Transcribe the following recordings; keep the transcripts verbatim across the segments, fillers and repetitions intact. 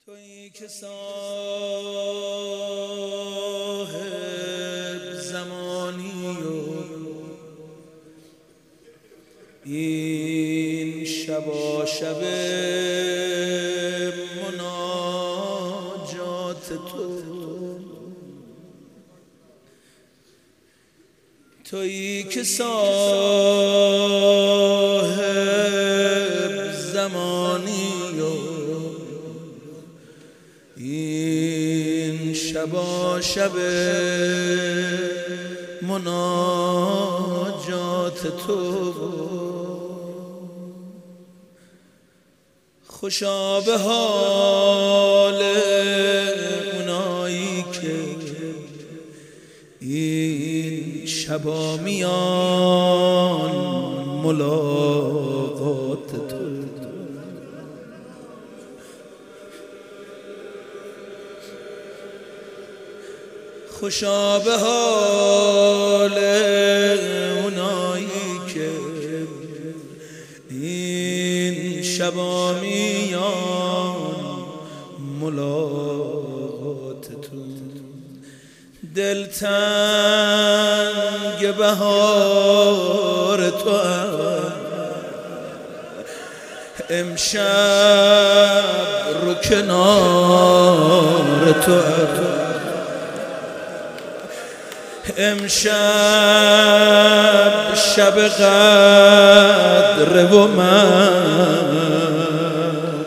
تویی که صاحب زمانی و این شبا شب مناجات تو، تویی که صاحب زمانی و این شبا شب مناجات تو، خوشا به حال اونایی که این شبا میان ملاقات تو، خوشا به حال اونایی که این شبا میان ملاقات تو، دلتنگ بهار تو امشب رو کنار تو، امشب شب قدر و من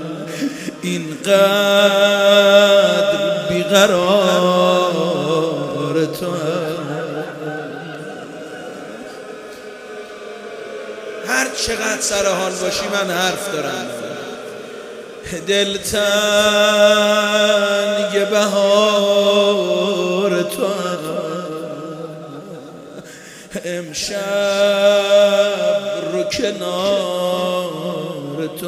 اینقدر بیقرار تو، هر چقدر سر حال باشی من حرف دارم، دلتنگ بهار تو امشب رو کنار تو،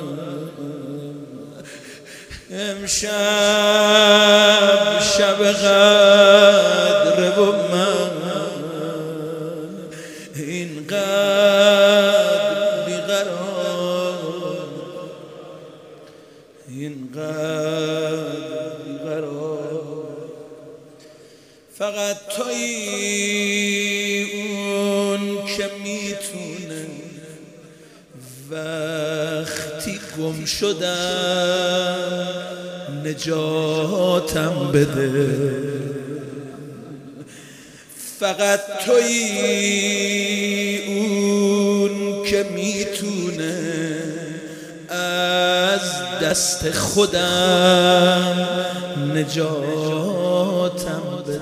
امشب شب قدر و من اینقدر بیقرار، اینقدر بیقرار، فقط تویی اون که میتونه وقتی گم شدم نجاتم بده، فقط تویی اون که میتونه از دست خودم نجاتم بده،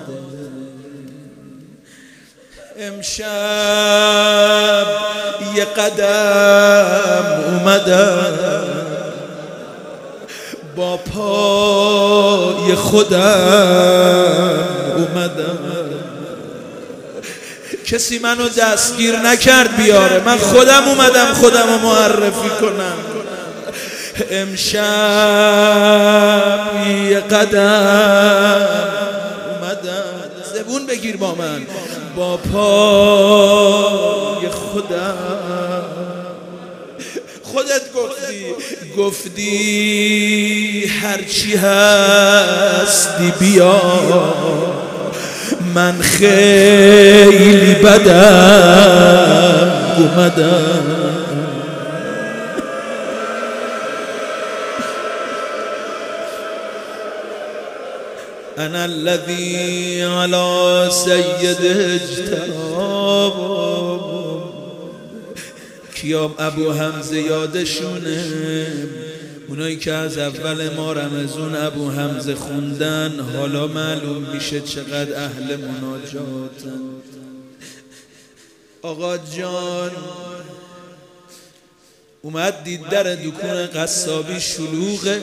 امشب یه قدم اومدم با پای خودم اومدم، کسی منو دستگیر نکرد بیاره، من خودم اومدم خودم رو معرفی کنم، امشب یه قدم اومدم، زبون بگیر با من، با پای خودم، خودت گفتی گفتی هرچی هستی بیا، من خیلی بدم اومدم، انا الذي على سید اجتراب، کیام ابو حمزه یادشونه، اونایی که از اول ما رمضان ابو حمزه خوندن حالا معلوم میشه چقدر اهل مناجاتن. آقا جان اومد دید در دکون قصابی شلوغه،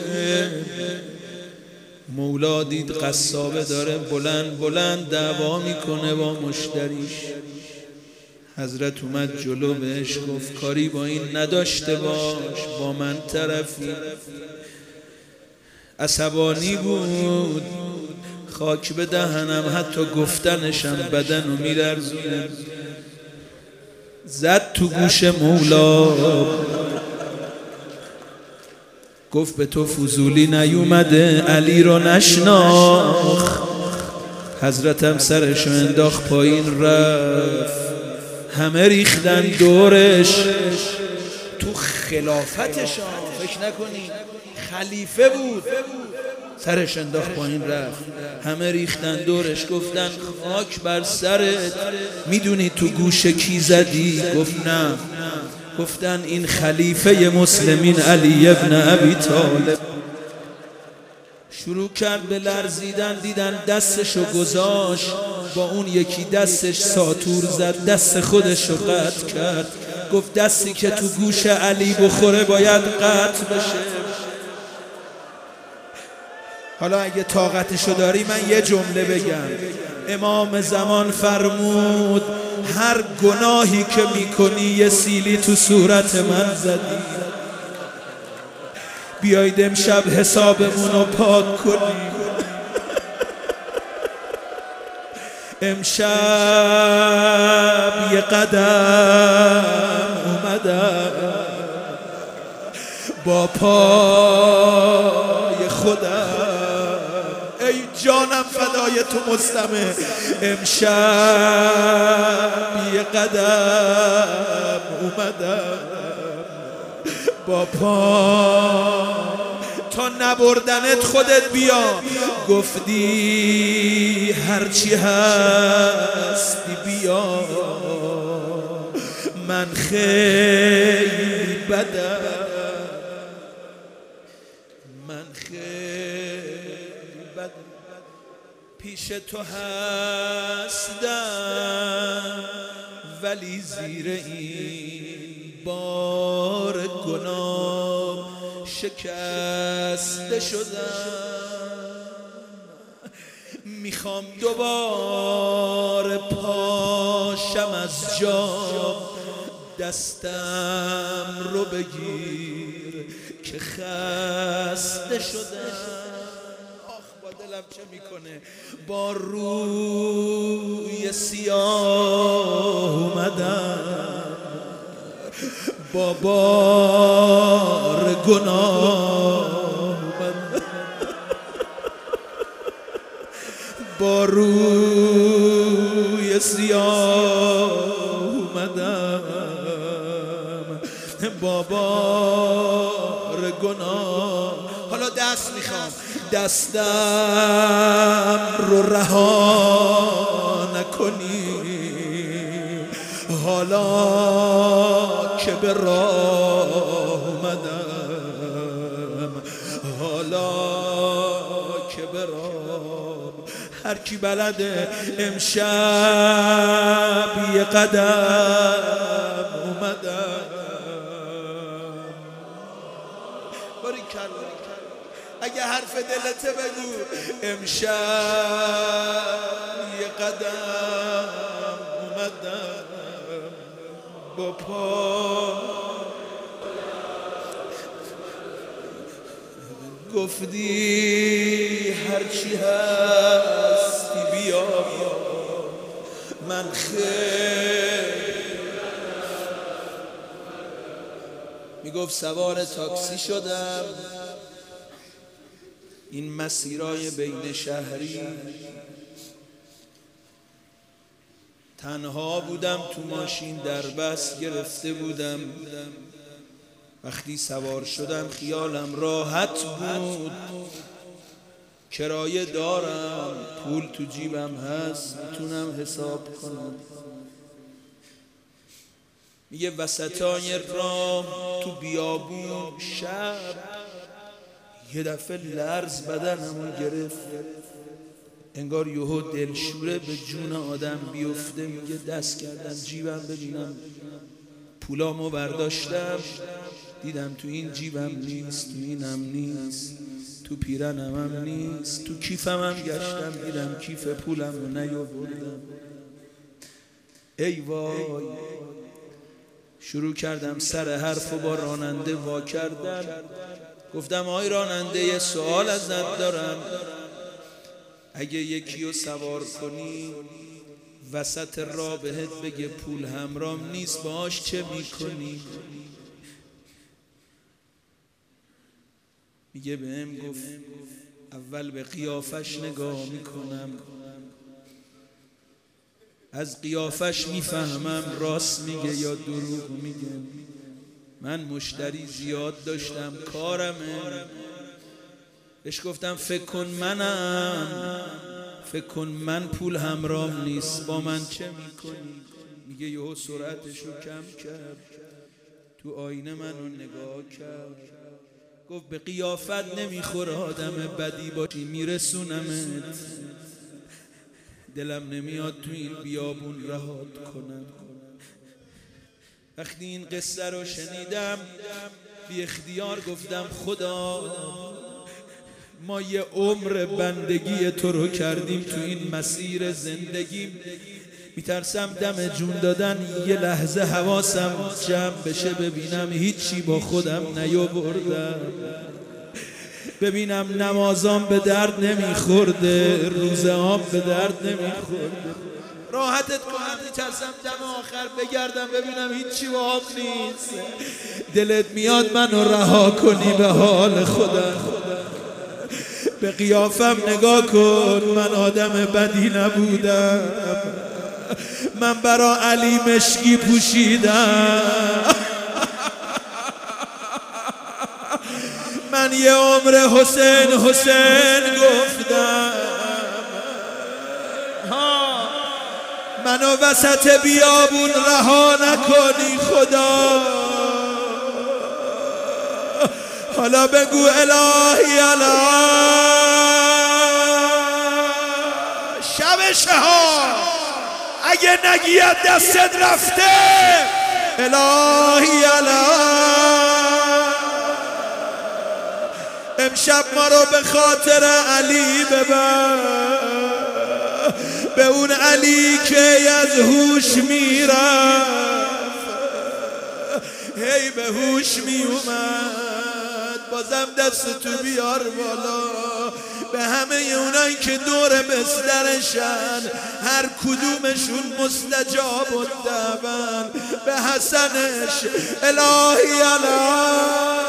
مولا دید قصابه داره بلند بلند دعوا میکنه با مشتریش، حضرت اومد جلو بهش گفت کاری با این نداشته باش، با من طرفی. عصبانی بود، خاک به دهنم، حتی گفتنشم بدن رو میلرزونه. زد تو گوش مولا گفت به تو فضولی نیومده علی رو نشناخ. حضرتم سرشو انداخت پایین رفت، همه ریختن دورش. تو خلافتش فکر نکنی خلیفه بود، سرش انداخت پایین رفت، همه ریختن دورش. گفتن خاک بر سرت، میدونی تو گوش کی زدی؟ گفت نه. گفتن این خلیفه مسلمین علی ابن ابی طالب. شروع کرد به لرزیدن، دیدن دستشو گذاشت، با اون یکی دستش ساتور زد، دست خودشو قطع کرد. گفت دستی که تو گوش علی بخوره باید قطع بشه. حالا اگه طاقتشو داری من یه جمله بگم. امام زمان فرمود هر گناهی که میکنی یه سیلی تو صورت من زدی، بیایید امشب حسابمونو پاک کنیم. امشب یه قدم اومدم با پای خودم، ای جانم فدای تو مستمع. امشب یه قدم اومدم با پا، تا نبردنت خودت بیا. گفتی هرچی هستی بیا، من خیلی بدم، من خیلی بدم، پیش تو هستم ولی زیر این بار گناه شکسته شدم. میخوام دوباره پاشم از جا، دستم رو بگیر که خسته شدم. آخ با دلم چه میکنه، با روی سیاه اومدم با بار گناه اومدم، با روی سیاه اومدم با بار گناه. حالا دست میخوام، دستم رو رها نکنی، حالا که به راه اومدم، حالا که به راه. هر کی بلده امشب یه قدم اومدم. باریکلا، اگه حرف دلته بگو. امشب یه قدم اومدم با پا. گفتی هرچی هستی بیا، من خیلی. میگفت سوار تاکسی شدم، این مسیرای بین شهری، تنها بودم تو ماشین، در بس گرفته بودم. وقتی سوار شدم خیالم راحت بود، کرایه دارم، پول تو جیبم هست، میتونم حساب کنم. میگه وسطای راه تو بیابون شب یه دفعه لرز بدنمو گرفت، انگار یهو دلشوره به جون آدم بیفته. میگه دست کردم جیبم ببینم، پولامو برداشتم، دیدم تو این جیبم نیست، تو اینم نیست، تو پیرنم هم نیست، تو کیفم هم گشتم، دیدم کیف پولم رو نیاوردم. ای وای. شروع کردم سر حرف و با راننده وا کردن. گفتم آی راننده یه سوال ازت دارم، اگه یکی رو سوار کنی وسط راه بهت بگه پول همرام نیست، باهاش چه میکنی؟ میگه بهم گفت اول به قیافش نگاه میکنم، از قیافش میفهمم راست میگه یا دروغ میگه. من مشتری زیاد داشتم، کارمه. بهش گفتم فکر کن منم، فکر کن من پول همرام نیست، با من چه میکنی؟ میگه یهو سرعتشو کم کرد، تو آینه منو نگاه کرد، گفت به قیافت نمیخوره آدم بدی باشی، میرسونمت. دلم نمیاد تو این بیابون رهات کنم. وقتی این قصه رو شنیدم بی اختیار گفتم خدا ما یه عمر بندگی تو رو کردیم تو این مسیر زندگیم، میترسم دم جون دادن یه لحظه حواسم جمع بشه ببینم هیچی با خودم نیاوردم، ببینم نمازام به درد نمیخورده، روزه هام به درد نمیخورده. راحتت کنم میترسم دم آخر بگردم ببینم هیچی با هم نیست. دلت میاد منو رها کنی به حال خودم. به قیافم نگاه کن، من آدم بدی نبودم، من برا علی مشکی پوشیدم، من یه عمر حسین حسین گفتم، منو وسط بیابون رها نکنی خدا. حالا بگو الهی الهی شب شهاب اگه نگید دستت رفته، الهی الهی امشب ما رو به خاطر علی ببر، به اون علی که از هوش میرفت هی به هوش میومد. بازم دست تو بیار بالا به همه اونایی که دور بسترشن، هر کدومشون مستجاب الدعوان، به حسنش الهی الهی.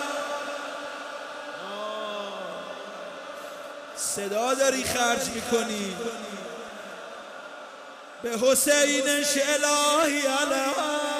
صدا داری خرج میکنی، به حسینش الهی الهی.